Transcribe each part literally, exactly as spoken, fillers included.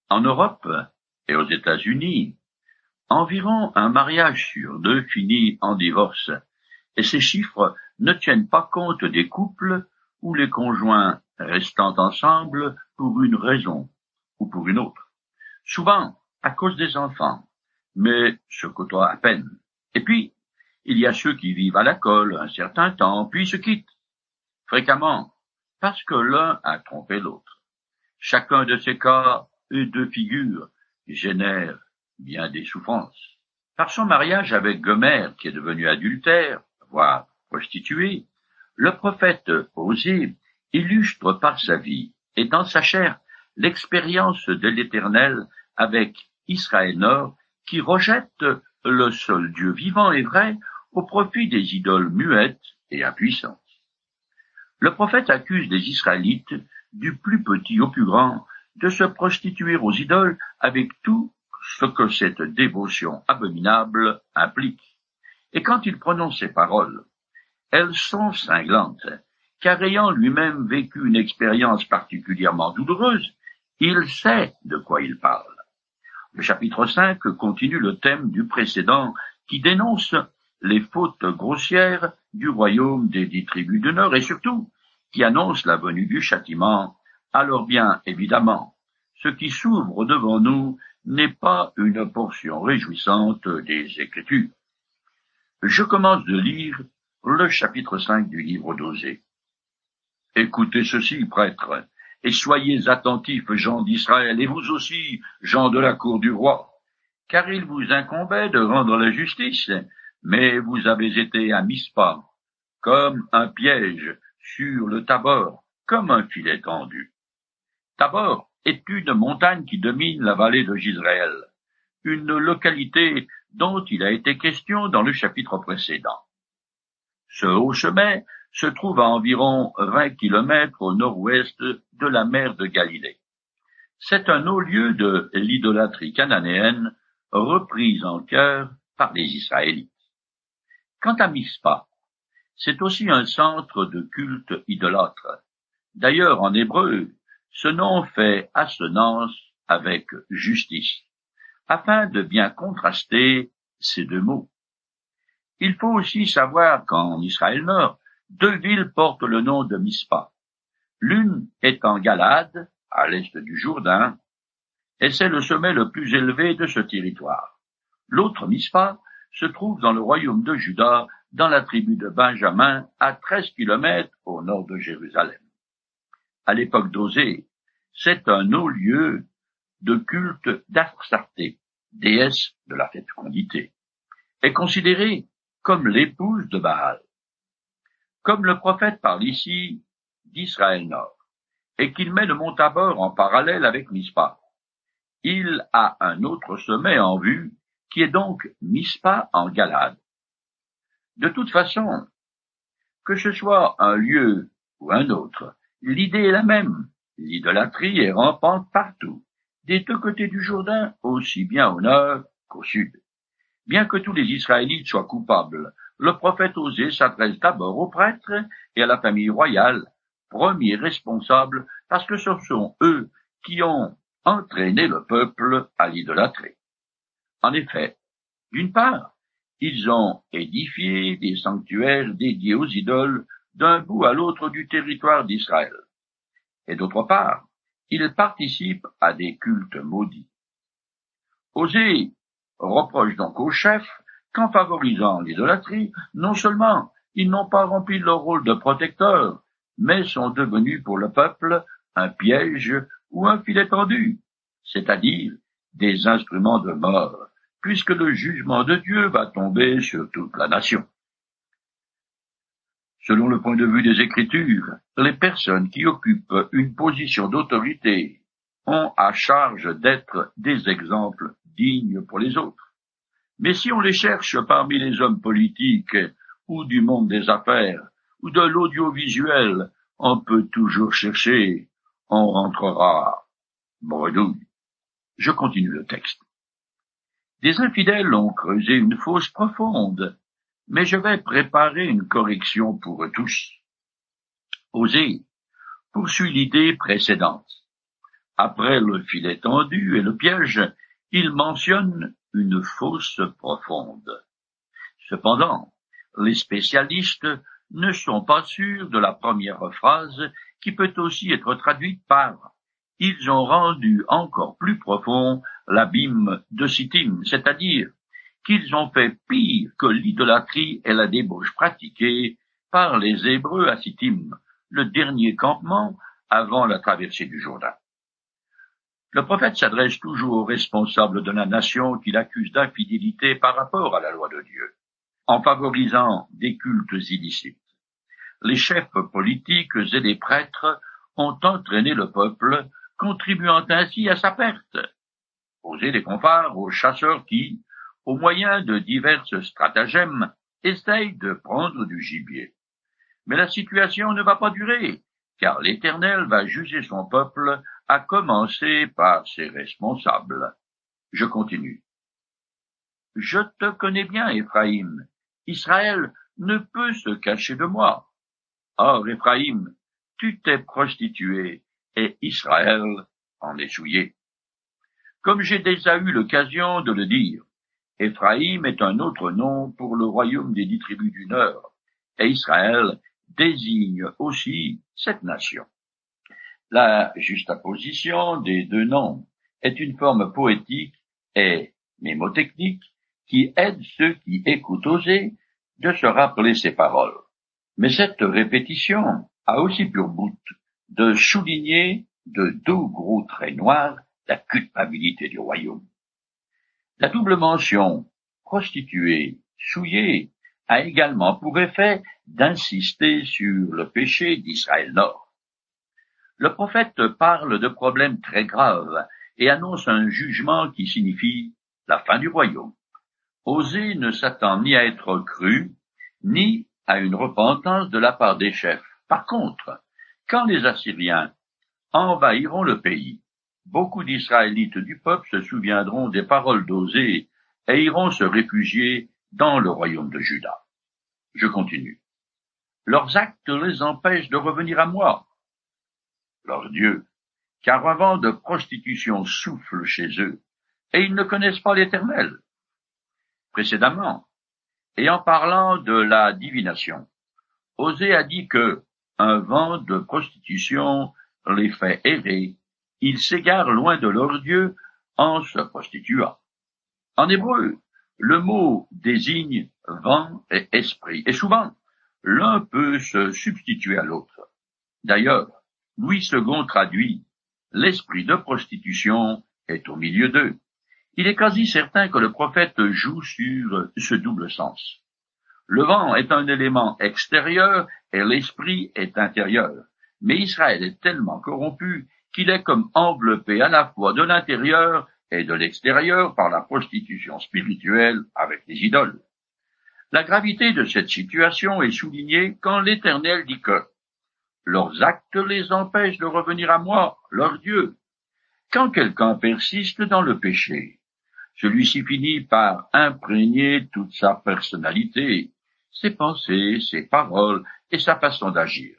En Europe et aux États-Unis, environ un mariage sur deux finit en divorce, et ces chiffres ne tiennent pas compte des couples où les conjoints restant ensemble pour une raison ou pour une autre, souvent à cause des enfants, mais se côtoient à peine. Et puis, il y a ceux qui vivent à la colle un certain temps, puis se quittent, fréquemment, parce que l'un a trompé l'autre. Chacun de ces cas et de figures génère bien des souffrances. Par son mariage avec Gomère, qui est devenu adultère, voire prostituée, le prophète Osée illustre par sa vie et dans sa chair l'expérience de l'Éternel avec Israël Nord, qui rejette le seul Dieu vivant et vrai au profit des idoles muettes et impuissantes. Le prophète accuse les Israélites, du plus petit au plus grand, de se prostituer aux idoles avec tout ce que cette dévotion abominable implique. Et quand il prononce ces paroles, elles sont cinglantes, car ayant lui-même vécu une expérience particulièrement douloureuse, il sait de quoi il parle. Le chapitre cinq continue le thème du précédent qui dénonce les fautes grossières du royaume des dix tribus du Nord et surtout qui annonce la venue du châtiment. Alors bien évidemment, ce qui s'ouvre devant nous n'est pas une portion réjouissante des Écritures. Je commence de lire le chapitre cinq du livre d'Osée. Écoutez ceci, prêtres, et soyez attentifs, gens d'Israël, et vous aussi, gens de la cour du roi, car il vous incombait de rendre la justice, mais vous avez été à Mispa, comme un piège sur le Tabor, comme un filet tendu. Tabor est une montagne qui domine la vallée de Jizréel, une localité dont il a été question dans le chapitre précédent. Ce haut sommet se trouve à environ vingt kilomètres au nord-ouest de la mer de Galilée. C'est un haut lieu de l'idolâtrie cananéenne reprise en cœur par les Israélites. Quant à Mispa, c'est aussi un centre de culte idolâtre. D'ailleurs, en hébreu, ce nom fait assonance avec justice, afin de bien contraster ces deux mots. Il faut aussi savoir qu'en Israël Nord, deux villes portent le nom de Mispa. L'une est en Galade, à l'est du Jourdain, et c'est le sommet le plus élevé de ce territoire. L'autre Mispa se trouve dans le royaume de Juda, dans la tribu de Benjamin, à treize kilomètres au nord de Jérusalem. À l'époque d'Osée, c'est un haut lieu de culte d'Astarté, déesse de la fécondité, est considérée comme l'épouse de Baal. Comme le prophète parle ici d'Israël Nord, et qu'il met le mont Tabor en parallèle avec Mispa, il a un autre sommet en vue, qui est donc Mispa en Galade. De toute façon, que ce soit un lieu ou un autre, l'idée est la même. L'idolâtrie est rampante partout, des deux côtés du Jourdain, aussi bien au nord qu'au sud. Bien que tous les Israélites soient coupables, le prophète Osée s'adresse d'abord aux prêtres et à la famille royale, premiers responsables, parce que ce sont eux qui ont entraîné le peuple à l'idolâtrie. En effet, d'une part, ils ont édifié des sanctuaires dédiés aux idoles d'un bout à l'autre du territoire d'Israël. Et d'autre part, ils participent à des cultes maudits. Osée reproche donc aux chefs qu'en favorisant l'idolâtrie, non seulement ils n'ont pas rempli leur rôle de protecteurs, mais sont devenus pour le peuple un piège ou un filet tendu, c'est-à-dire des instruments de mort, puisque le jugement de Dieu va tomber sur toute la nation. Selon le point de vue des Écritures, les personnes qui occupent une position d'autorité ont à charge d'être des exemples dignes pour les autres. Mais si on les cherche parmi les hommes politiques ou du monde des affaires ou de l'audiovisuel, on peut toujours chercher, on rentrera bredouille. Je continue le texte. Des infidèles ont creusé une fosse profonde, mais je vais préparer une correction pour eux tous. Osée poursuit l'idée précédente. Après le filet tendu et le piège, il mentionne une fosse profonde. Cependant, les spécialistes ne sont pas sûrs de la première phrase qui peut aussi être traduite par « ils ont rendu encore plus profond l'abîme de Sittim », c'est-à-dire qu'ils ont fait pire que l'idolâtrie et la débauche pratiquée par les Hébreux à Sittim, le dernier campement avant la traversée du Jourdain. Le prophète s'adresse toujours aux responsables de la nation qu'il accuse d'infidélité par rapport à la loi de Dieu, en favorisant des cultes illicites. Les chefs politiques et les prêtres ont entraîné le peuple, contribuant ainsi à sa perte. Osée les compare aux chasseurs qui, au moyen de divers stratagèmes, essayent de prendre du gibier. Mais la situation ne va pas durer, car l'Éternel va juger son peuple, à commencer par ses responsables. Je continue. Je te connais bien, Éphraïm. Israël ne peut se cacher de moi. Or, Éphraïm, tu t'es prostitué, et Israël en est souillé. Comme j'ai déjà eu l'occasion de le dire, Éphraïm est un autre nom pour le royaume des dix tribus du Nord, et Israël désigne aussi cette nation. La juxtaposition des deux noms est une forme poétique et mémotechnique qui aide ceux qui écoutent Osée de se rappeler ces paroles. Mais cette répétition a aussi pour but de souligner de deux gros traits noirs la culpabilité du royaume. La double mention prostituée, souillée a également pour effet d'insister sur le péché d'Israël Nord. Le prophète parle de problèmes très graves et annonce un jugement qui signifie la fin du royaume. Osée ne s'attend ni à être cru, ni à une repentance de la part des chefs. Par contre, quand les Assyriens envahiront le pays, beaucoup d'Israélites du peuple se souviendront des paroles d'Osée et iront se réfugier dans le royaume de Juda. Je continue. Leurs actes les empêchent de revenir à moi, leur Dieu, car un vent de prostitution souffle chez eux, et ils ne connaissent pas l'Éternel. Précédemment, et en parlant de la divination, Osée a dit que un vent de prostitution les fait errer, ils s'égarent loin de leur Dieu en se prostituant. En hébreu, le mot désigne vent et esprit, et souvent, l'un peut se substituer à l'autre. D'ailleurs, Louis second traduit « l'esprit de prostitution est au milieu d'eux ». Il est quasi certain que le prophète joue sur ce double sens. Le vent est un élément extérieur et l'esprit est intérieur. Mais Israël est tellement corrompu qu'il est comme enveloppé à la fois de l'intérieur et de l'extérieur par la prostitution spirituelle avec les idoles. La gravité de cette situation est soulignée quand l'Éternel dit que leurs actes les empêchent de revenir à moi, leur Dieu. Quand quelqu'un persiste dans le péché, celui-ci finit par imprégner toute sa personnalité, ses pensées, ses paroles et sa façon d'agir.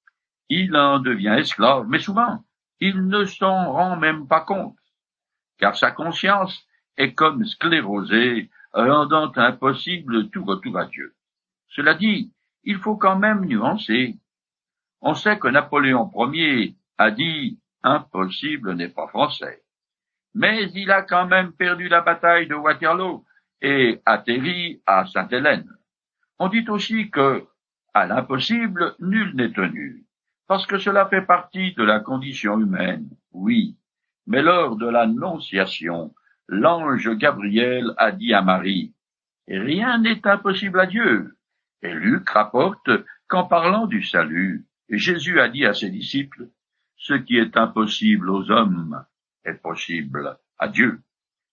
Il en devient esclave, mais souvent, il ne s'en rend même pas compte, car sa conscience est comme sclérosée, rendant impossible tout retour à Dieu. Cela dit, il faut quand même nuancer. On sait que Napoléon Ier a dit « impossible n'est pas français ». Mais il a quand même perdu la bataille de Waterloo et atterri à Sainte-Hélène. On dit aussi que, à l'impossible, nul n'est tenu, parce que cela fait partie de la condition humaine, oui. Mais lors de l'Annonciation, l'ange Gabriel a dit à Marie « Rien n'est impossible à Dieu ». Et Luc rapporte qu'en parlant du salut, Jésus a dit à ses disciples « Ce qui est impossible aux hommes est possible à Dieu ».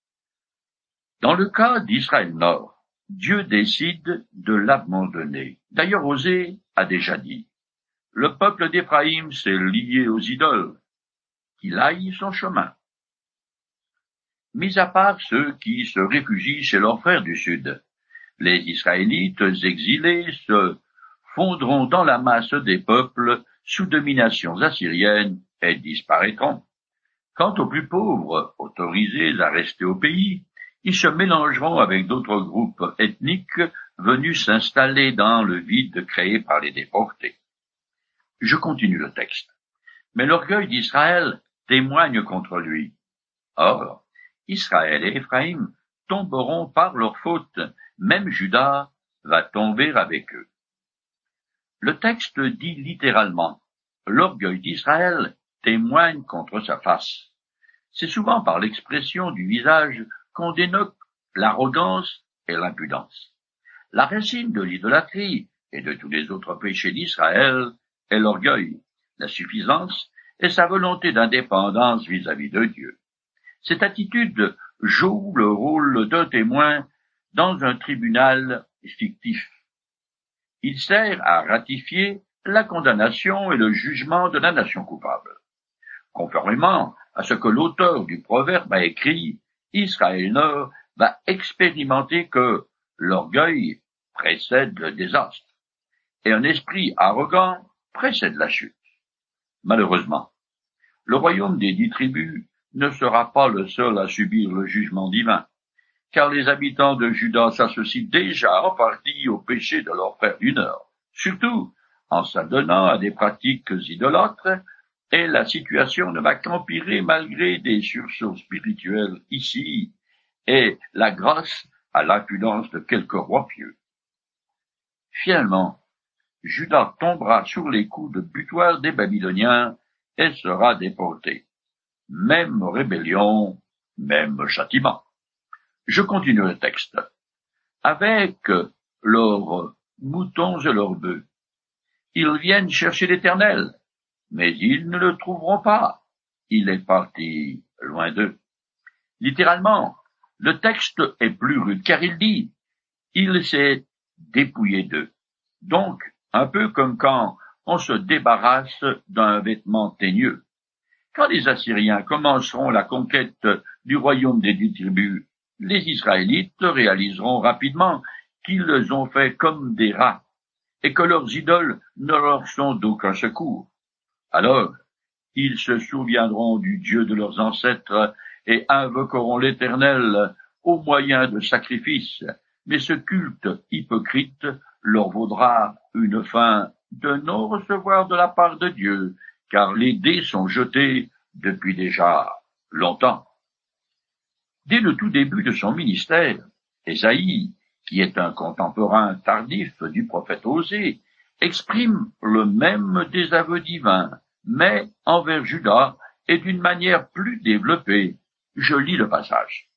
Dans le cas d'Israël Nord, Dieu décide de l'abandonner. D'ailleurs, Osée a déjà dit « Le peuple d'Éphraïm s'est lié aux idoles, qu'il aille son chemin ». Mis à part ceux qui se réfugient chez leurs frères du Sud, les Israélites exilés se fondront dans la masse des peuples sous domination assyrienne et disparaîtront. Quant aux plus pauvres, autorisés à rester au pays, ils se mélangeront avec d'autres groupes ethniques venus s'installer dans le vide créé par les déportés. Je continue le texte. Mais l'orgueil d'Israël témoigne contre lui. Or, Israël et Éphraïm tomberont par leur faute, même Juda va tomber avec eux. Le texte dit littéralement « L'orgueil d'Israël témoigne contre sa face ». C'est souvent par l'expression du visage qu'on dénote l'arrogance et l'impudence. La racine de l'idolâtrie et de tous les autres péchés d'Israël est l'orgueil, la suffisance et sa volonté d'indépendance vis-à-vis de Dieu. Cette attitude joue le rôle d'un témoin dans un tribunal fictif. Il sert à ratifier la condamnation et le jugement de la nation coupable. Conformément à ce que l'auteur du proverbe a écrit, Israël Nord va expérimenter que l'orgueil précède le désastre et un esprit arrogant précède la chute. Malheureusement, le royaume des dix tribus ne sera pas le seul à subir le jugement divin, car les habitants de Juda s'associent déjà en partie au péché de leur frère du Nord, surtout en s'adonnant à des pratiques idolâtres, et la situation ne va qu'empirer malgré des sursauts spirituels ici et la grâce à l'impudence de quelques rois pieux. Finalement, Juda tombera sur les coups de butoir des Babyloniens et sera déporté. Même rébellion, même châtiment. Je continue le texte. Avec leurs moutons et leurs bœufs, ils viennent chercher l'Éternel, mais ils ne le trouveront pas. Il est parti loin d'eux. Littéralement, le texte est plus rude, car il dit, il s'est dépouillé d'eux. Donc, un peu comme quand on se débarrasse d'un vêtement teigneux. Quand les Assyriens commenceront la conquête du royaume des dix tribus, les Israélites réaliseront rapidement qu'ils ont fait comme des rats, et que leurs idoles ne leur sont d'aucun secours. Alors, ils se souviendront du Dieu de leurs ancêtres et invoqueront l'Éternel au moyen de sacrifices, mais ce culte hypocrite leur vaudra une fin de non-recevoir de la part de Dieu, car les dés sont jetés depuis déjà longtemps. Dès le tout début de son ministère, Ésaïe, qui est un contemporain tardif du prophète Osée, exprime le même désaveu divin, mais envers Juda et d'une manière plus développée. Je lis le passage.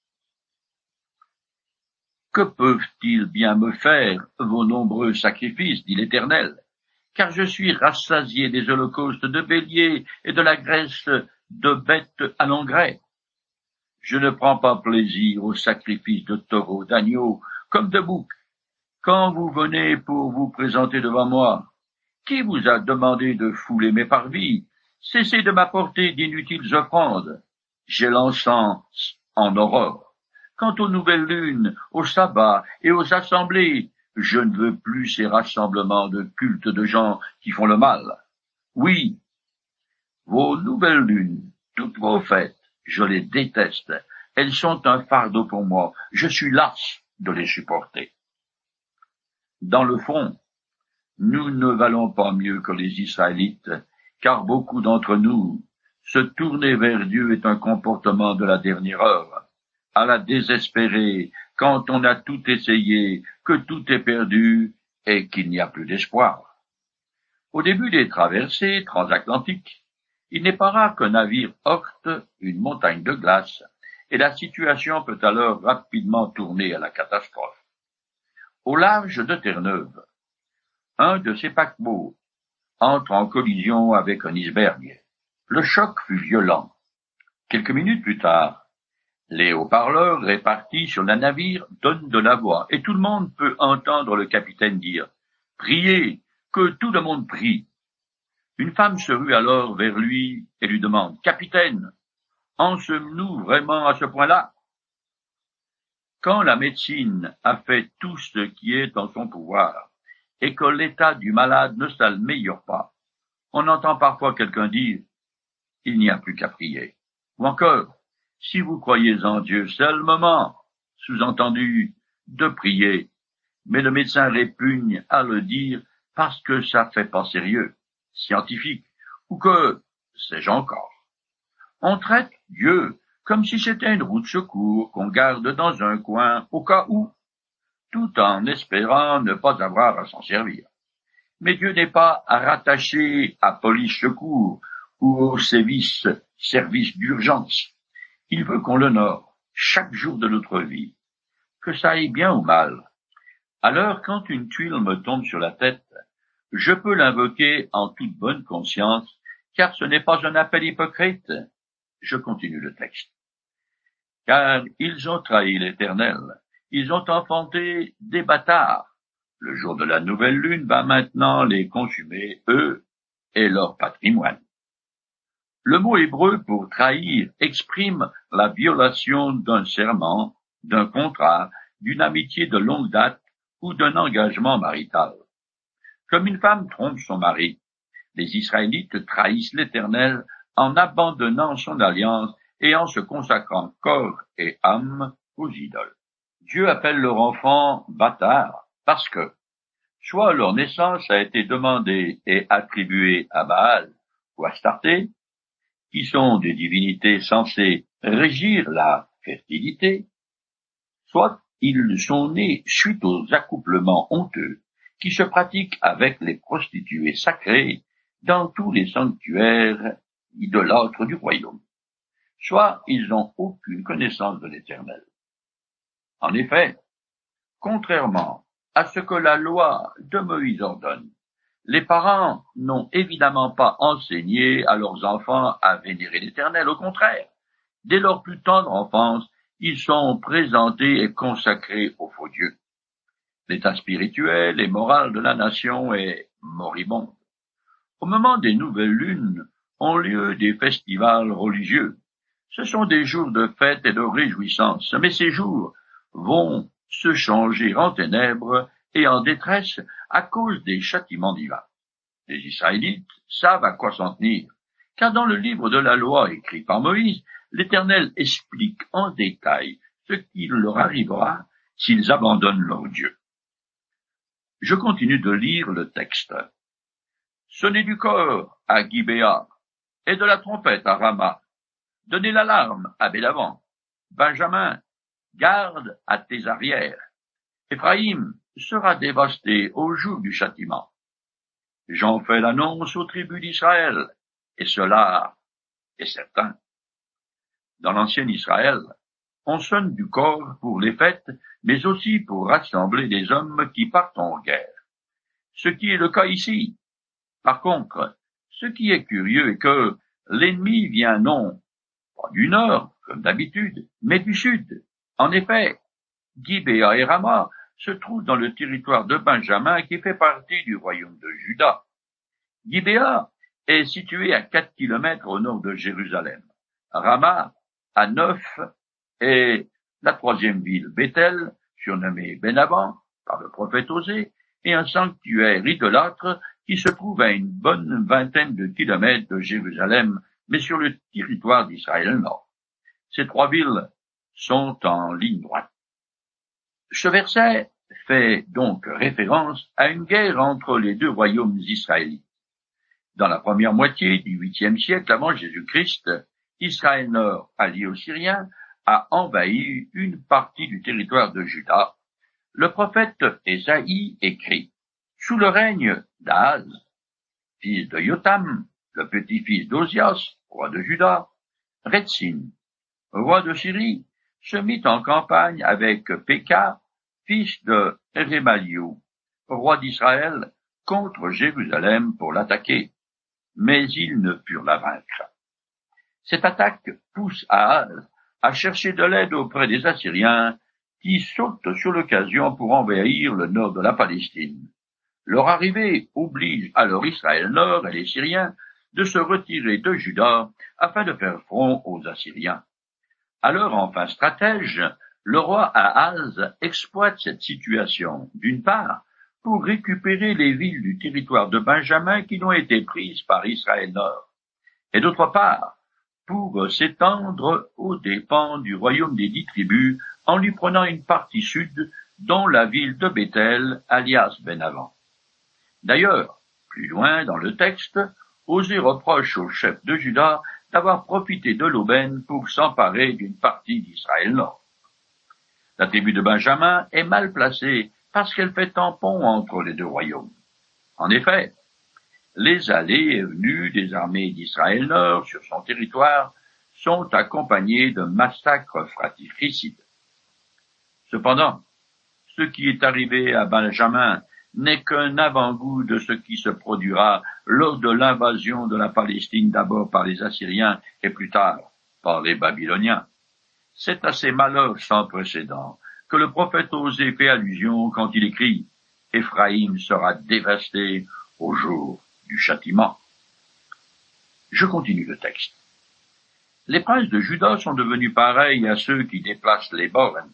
« Que peuvent-ils bien me faire, vos nombreux sacrifices, dit l'Éternel, car je suis rassasié des holocaustes de béliers et de la graisse de bêtes à l'engrais. Je ne prends pas plaisir aux sacrifices de taureaux, d'agneaux, comme de boucs. Quand vous venez pour vous présenter devant moi, qui vous a demandé de fouler mes parvis? Cessez de m'apporter d'inutiles offrandes. J'ai l'encens en horreur. Quant aux nouvelles lunes, aux sabbats et aux assemblées, je ne veux plus ces rassemblements de cultes de gens qui font le mal. Oui, vos nouvelles lunes, toutes vos fêtes, je les déteste. Elles sont un fardeau pour moi. Je suis las de les supporter. Dans le fond, nous ne valons pas mieux que les Israélites, car beaucoup d'entre nous, se tourner vers Dieu est un comportement de la dernière heure. À la désespérée, quand on a tout essayé, que tout est perdu et qu'il n'y a plus d'espoir. Au début des traversées transatlantiques, il n'est pas rare qu'un navire heurte une montagne de glace, et la situation peut alors rapidement tourner à la catastrophe. Au large de Terre-Neuve, un de ces paquebots entre en collision avec un iceberg. Le choc fut violent. Quelques minutes plus tard, les haut-parleurs répartis sur le navire donnent de la voix, et tout le monde peut entendre le capitaine dire « Priez, que tout le monde prie ». Une femme se rue alors vers lui et lui demande « Capitaine, en sommes-nous vraiment à ce point-là ?» Quand la médecine a fait tout ce qui est en son pouvoir et que l'état du malade ne s'améliore pas, on entend parfois quelqu'un dire « Il n'y a plus qu'à prier ». Ou encore, si vous croyez en Dieu, c'est le moment, sous-entendu, de prier. Mais le médecin répugne à le dire parce que ça fait pas sérieux, scientifique, ou que, sais-je encore. On traite Dieu comme si c'était une roue de secours qu'on garde dans un coin au cas où, tout en espérant ne pas avoir à s'en servir. Mais Dieu n'est pas à rattacher à police secours ou au service, service d'urgence. Il veut qu'on l'honore chaque jour de notre vie, que ça aille bien ou mal. Alors, quand une tuile me tombe sur la tête, je peux l'invoquer en toute bonne conscience, car ce n'est pas un appel hypocrite. Je continue le texte. Car ils ont trahi l'Éternel, ils ont enfanté des bâtards. Le jour de la nouvelle lune va maintenant les consumer, eux et leur patrimoine. Le mot hébreu pour trahir exprime la violation d'un serment, d'un contrat, d'une amitié de longue date ou d'un engagement marital. Comme une femme trompe son mari, les Israélites trahissent l'Éternel en abandonnant son alliance et en se consacrant corps et âme aux idoles. Dieu appelle leur enfant bâtard parce que soit leur naissance a été demandée et attribuée à Baal ou Astarté, qui sont des divinités censées régir la fertilité, soit ils sont nés suite aux accouplements honteux qui se pratiquent avec les prostituées sacrées dans tous les sanctuaires idolâtres du royaume, soit ils n'ont aucune connaissance de l'Éternel. En effet, contrairement à ce que la loi de Moïse ordonne, les parents n'ont évidemment pas enseigné à leurs enfants à vénérer l'Éternel. Au contraire, dès leur plus tendre enfance, ils sont présentés et consacrés au faux Dieu. L'état spirituel et moral de la nation est moribond. Au moment des nouvelles lunes ont lieu des festivals religieux. Ce sont des jours de fête et de réjouissance, mais ces jours vont se changer en ténèbres et en détresse à cause des châtiments divins. Les Israélites savent à quoi s'en tenir, car dans le livre de la loi écrit par Moïse, l'Éternel explique en détail ce qui leur arrivera s'ils abandonnent leur Dieu. Je continue de lire le texte. Sonnez du cor à Gibéa et de la trompette à Rama. Donnez l'alarme à Bélavan. Benjamin, garde à tes arrières. Éphraïm sera dévasté au jour du châtiment. J'en fais l'annonce aux tribus d'Israël, et cela est certain. Dans l'ancien Israël, on sonne du cor pour les fêtes, mais aussi pour rassembler des hommes qui partent en guerre. Ce qui est le cas ici. Par contre, ce qui est curieux est que l'ennemi vient non pas du nord, comme d'habitude, mais du sud. En effet, Gibéa et Rama se trouvent dans le territoire de Benjamin qui fait partie du royaume de Juda. Gibéa est situé à quatre kilomètres au nord de Jérusalem. Rama à neuf et la troisième ville, Bethel, surnommée Benaban par le prophète Osée, et un sanctuaire idolâtre qui se trouve à une bonne vingtaine de kilomètres de Jérusalem, mais sur le territoire d'Israël Nord. Ces trois villes sont en ligne droite. Ce verset fait donc référence à une guerre entre les deux royaumes israélites. Dans la première moitié du huitième siècle avant Jésus-Christ, Israël Nord, allié aux Syriens, a envahi une partie du territoire de Juda. Le prophète Ésaïe écrit: sous le règne d'Ahaz, fils de Yotam, le petit-fils d'Ozias, roi de Juda, Rétzin, roi de Syrie, se mit en campagne avec Péka, fils de Rémaliou, roi d'Israël, contre Jérusalem pour l'attaquer, mais ils ne purent la vaincre. Cette attaque pousse Ahaz à chercher de l'aide auprès des Assyriens qui sautent sur l'occasion pour envahir le nord de la Palestine. Leur arrivée oblige alors Israël Nord et les Syriens de se retirer de Juda afin de faire front aux Assyriens. Alors, enfin stratège, le roi Ahaz exploite cette situation, d'une part, pour récupérer les villes du territoire de Benjamin qui ont été prises par Israël Nord, et d'autre part, pour s'étendre aux dépens du royaume des dix tribus en lui prenant une partie sud, dont la ville de Béthel, alias Benavan. D'ailleurs, plus loin dans le texte, Osée reproche au chef de Juda d'avoir profité de l'aubaine pour s'emparer d'une partie d'Israël Nord. La tribu de Benjamin est mal placée parce qu'elle fait tampon entre les deux royaumes. En effet, les allées et venues des armées d'Israël Nord sur son territoire sont accompagnées de massacres fratricides. Cependant, ce qui est arrivé à Benjamin n'est qu'un avant-goût de ce qui se produira lors de l'invasion de la Palestine d'abord par les Assyriens et plus tard par les Babyloniens. C'est à ces malheurs sans précédent que le prophète Osée fait allusion quand il écrit « Éphraïm sera dévasté au jour du châtiment ». Je continue le texte. Les princes de Juda sont devenus pareils à ceux qui déplacent les bornes.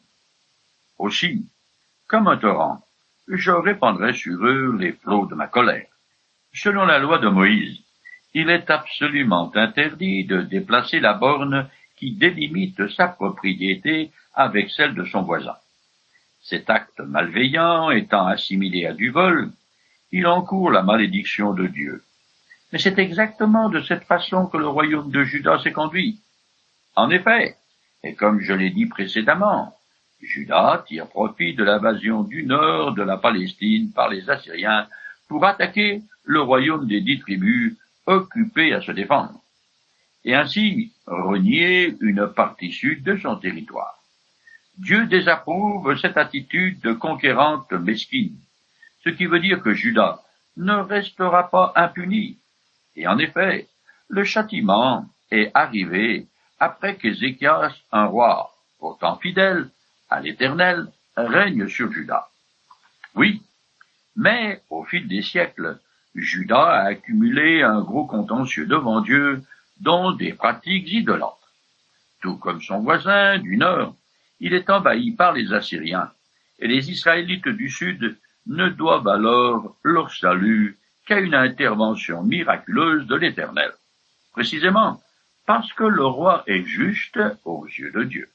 Aussi, comme un torrent, je répandrai sur eux les flots de ma colère. Selon la loi de Moïse, il est absolument interdit de déplacer la borne qui délimite sa propriété avec celle de son voisin. Cet acte malveillant étant assimilé à du vol, il encourt la malédiction de Dieu. Mais c'est exactement de cette façon que le royaume de Juda s'est conduit. En effet, et comme je l'ai dit précédemment, Juda tire profit de l'invasion du nord de la Palestine par les Assyriens pour attaquer le royaume des dix tribus occupé à se défendre, et ainsi renier une partie sud de son territoire. Dieu désapprouve cette attitude de conquérante mesquine, ce qui veut dire que Juda ne restera pas impuni. Et en effet, le châtiment est arrivé après qu'Ézéchias, un roi pourtant fidèle à l'Éternel, règne sur Juda. Oui, mais au fil des siècles, Juda a accumulé un gros contentieux devant Dieu, dont des pratiques idolâtres. Tout comme son voisin du nord, il est envahi par les Assyriens, et les Israélites du sud ne doivent alors leur salut qu'à une intervention miraculeuse de l'Éternel, précisément parce que le roi est juste aux yeux de Dieu.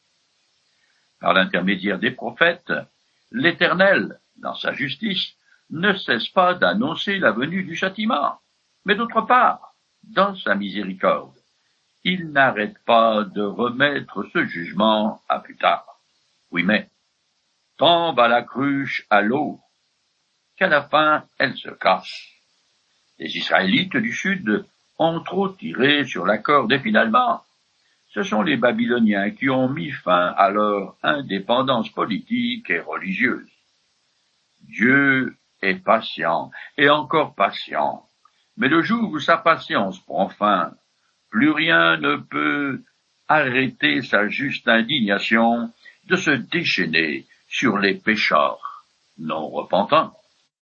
Par l'intermédiaire des prophètes, l'Éternel, dans sa justice, ne cesse pas d'annoncer la venue du châtiment, mais d'autre part, dans sa miséricorde, il n'arrête pas de remettre ce jugement à plus tard. Oui, mais tombe à la cruche à l'eau, qu'à la fin elle se casse. Les Israélites du Sud ont trop tiré sur la corde et finalement, ce sont les Babyloniens qui ont mis fin à leur indépendance politique et religieuse. Dieu est patient et encore patient, mais le jour où sa patience prend fin, plus rien ne peut arrêter sa juste indignation de se déchaîner sur les pécheurs non repentants.